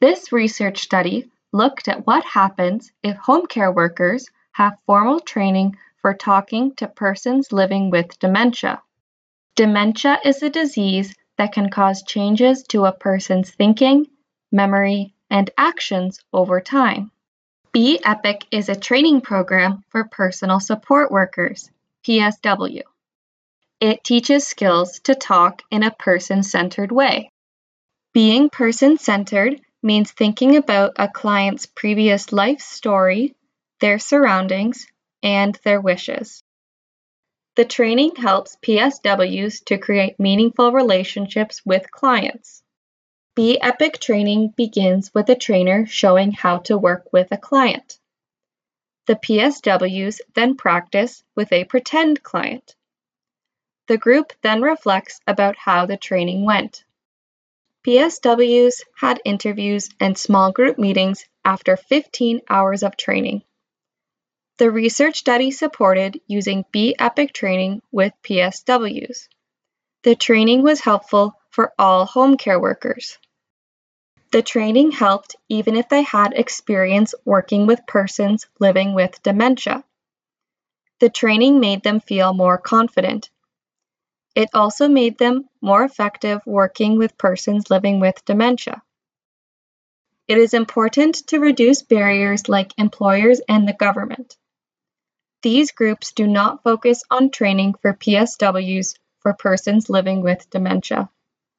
This research study looked at what happens if home care workers have formal training for talking to persons living with dementia. Dementia is a disease that can cause changes to a person's thinking, memory, and actions over time. Be-Epic is a training program for personal support workers, PSW. It teaches skills to talk in a person-centered way. Being person-centered means thinking about a client's previous life story, their surroundings, and their wishes. The training helps PSWs to create meaningful relationships with clients. Be-Epic training begins with a trainer showing how to work with a client. The PSWs then practice with a pretend client. The group then reflects about how the training went. PSWs had interviews and small group meetings after 15 hours of training. The research study supported using Be-Epic training with PSWs. The training was helpful for all home care workers. The training helped even if they had experience working with persons living with dementia. The training made them feel more confident. It also made them more effective working with persons living with dementia. It is important to reduce barriers like employers and the government. These groups do not focus on training for PSWs for persons living with dementia.